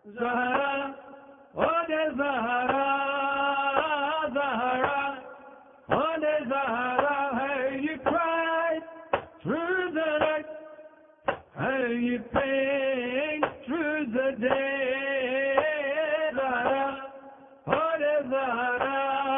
Zahra, oh dear Zahra, Zahra, oh dear Zahra, hey you cried through the night, hey you pain through the day, Zahra, oh dear Zahra,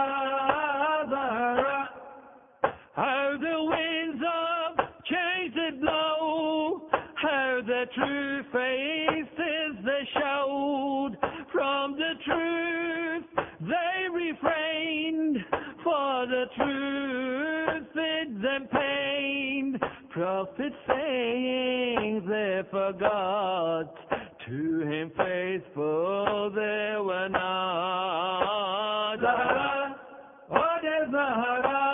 Zahra, how the winds of change did blow, how the true faces they showed, from the truth they refrained, for the truth did them pain. Prophets saying they forgot, to him faithful they were not. Zahra, oh dear Zahra,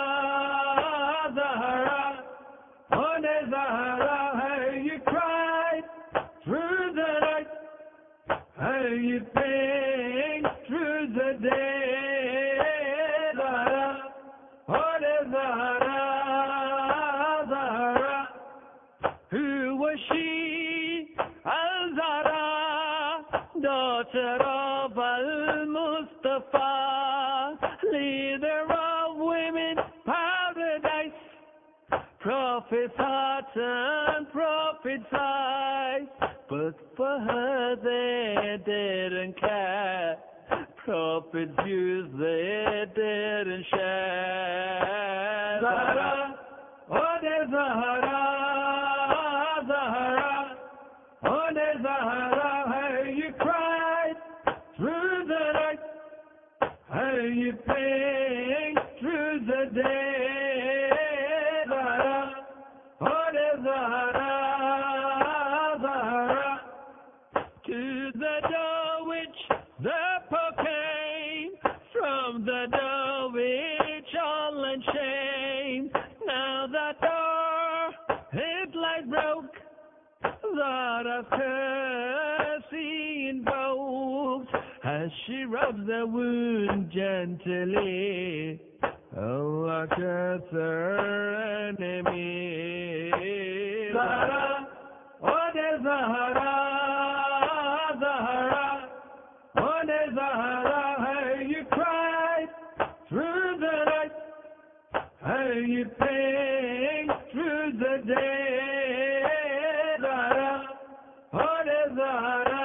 Zahra, oh dear Zahra, hey you cried through the night, hey you pain through the day, Zahra, oh dear Zahra, Zahra. Who was she? Al-Zahra, daughter of Al-Mustafa, leader of women paradise, prophet's heart and prophet's eyes, but for her they didn't care, prophet's views they didn't share. Zahra, oh dear Zahra, Zahra, oh dear Zahra, hey you cried through the night, hey you pain through the day, Zahra, oh dear Zahra, Zahra. To the door which the Pope came, from the door which all unchained, now that door it lies broke, Zahra's curse he invoked, as she rubs the wound gently, Allah curse her enemy. Zahra, oh dear Zahra, Zahra, oh dear Zahra, hey you cried through the night, hey you pain through the day, Zahra, oh dear Zahra,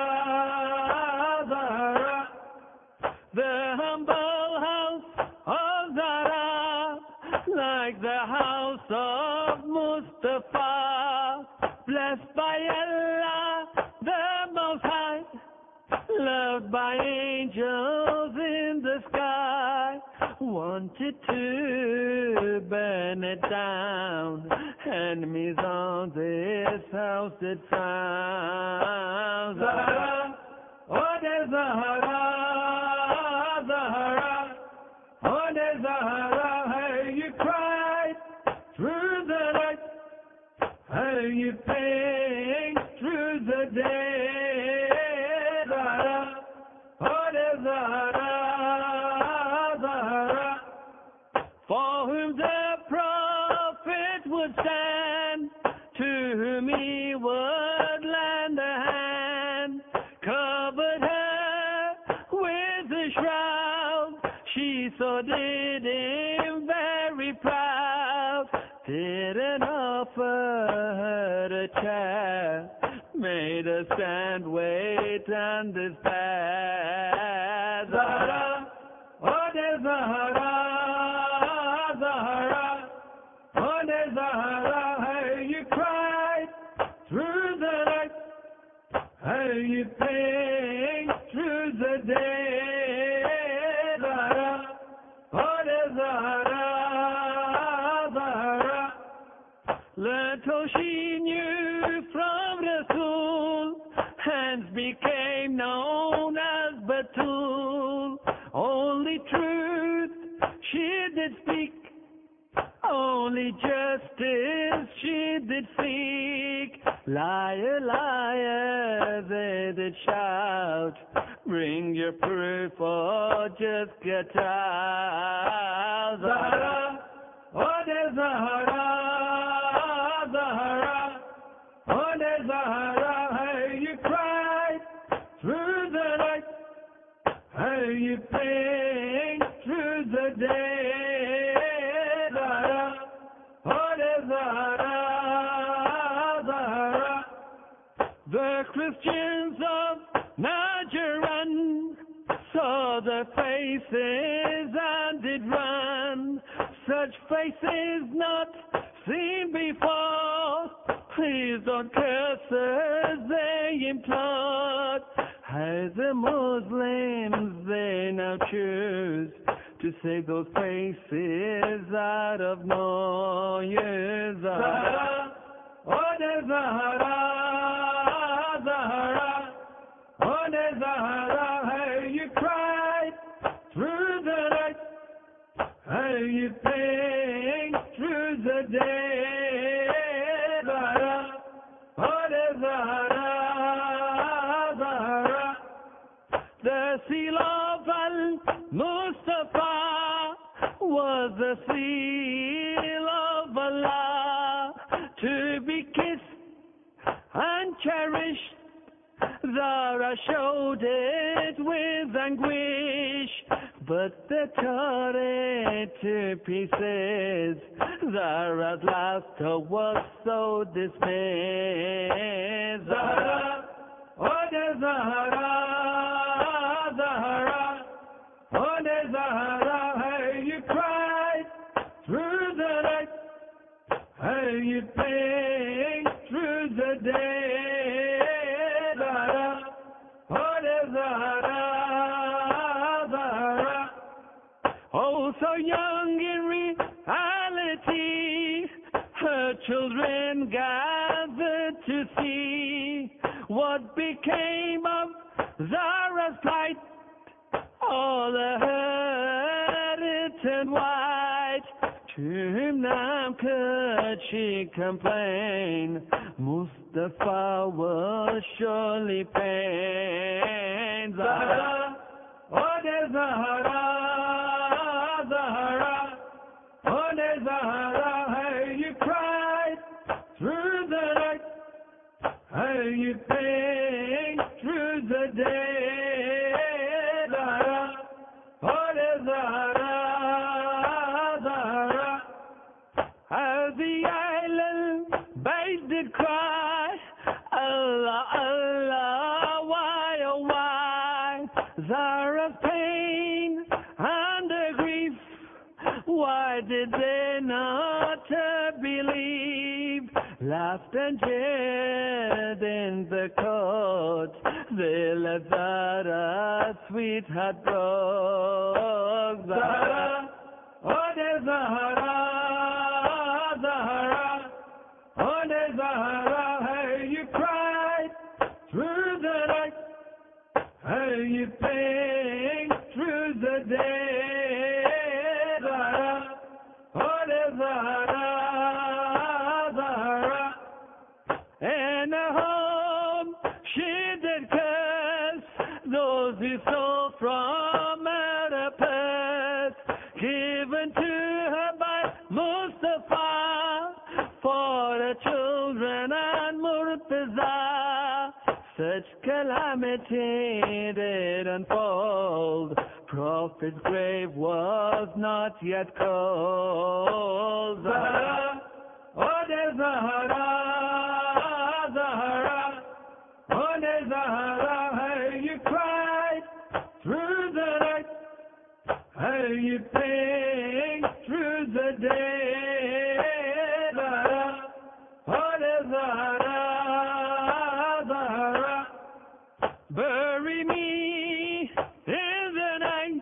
Zahra. The humble house of Zahra, like the house of Mustafa, blessed by Allah the Most High, loved by angels in the sky, wanted to burn it down, enemies on this house did found. Zahra, oh dear Zahra, Zahra, oh dear Zahra, hey you cried through the night, hey you pain through the day, Zahra, oh dear Zahra, Zahra. For whom the prophet would stand, to whom he would lend a hand, covered her with a shroud, she so did him very proud, didn't offer her a chair, made her stand, wait and despair. Zahra, oh dear Zahra, Zahra, oh dear Zahra, hey you cried through the night, hey you pain through the day, Zahra, oh dear Zahra, Zahra. Learned all she knew from Rasul, hence became known as Batul. Only truth she did speak, only justice she did seek. Liar, liar, they did shout, bring your proof or just get out. Zahra, oh dear Zahra, Zahra, oh dear Zahra, hey you cried through the Are you praying through the day? Zahra, oh Zahra, Zahra. The Christians of Najran saw the faces and did run. Such faces not seen before. Please don't curse as they implore. As the Muslims they now choose to save those faces out of noise. Zahra, oh Zahra, Zahra, oh Zahra, how you cried through the night, how you praying through the day. Zahra, oh Zahra, Zahra. The seal of Al-Mustafa was the seal of Allah, to be kissed and cherished. Zahra showed it with anguish, but they tore it to pieces. Zahra's laughter was so dismayed. Zahra, oh Zahra, Zahra, oh Zahra, how you cried through the night, how you praying through the day. Zahra, oh Zahra, Zahra. Oh, so young in reality, her children gathered to see what became of Zahra's plight. All the hair it turned white. To whom now could she complain? Mustafa was surely pain. Zahra, oh Zahra, Zahra, oh Zahra, how you cried through the night, how you praying through the day. Zahra, oh Zahra, Zahra. As the island Bayt did cry, Allah, Allah, why, oh why? Zahra's pain and her grief, why did they not believe? Laughed and jeered in the court, they let Zahra's sweetheart broke. Zahra, oh Zahra, Zahra, oh Zahra, how you cried through the night, how you praying through the day. Zahra, oh Zahra, Zahra. In a home she did curse those who stole from her a purse, given to her by Mustafa for her children and Murtaza. Such calamity did unfold, Prophet's grave was not yet cold. Zahra, oh Zahra, Zahra, oh Zahra, how you cried through the night, how you praying through the day. Zahra, oh Zahra, Zahra. Bury me in the night,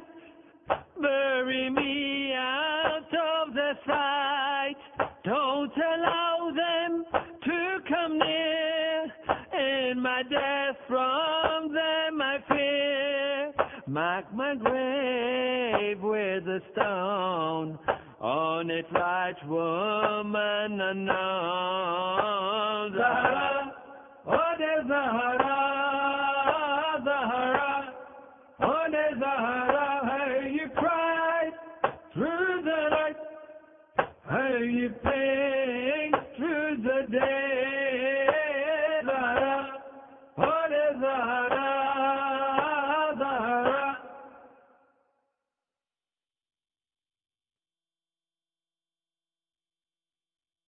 bury me out of the sight. Don't allow them to come near. In my death from them I fear. Mark my grave with a stone, on it write woman unknown. Zahra, oh Zahra, Zahra, oh Zahra, how you cried through the night, how you praying through the day. Zahra, oh Zahra.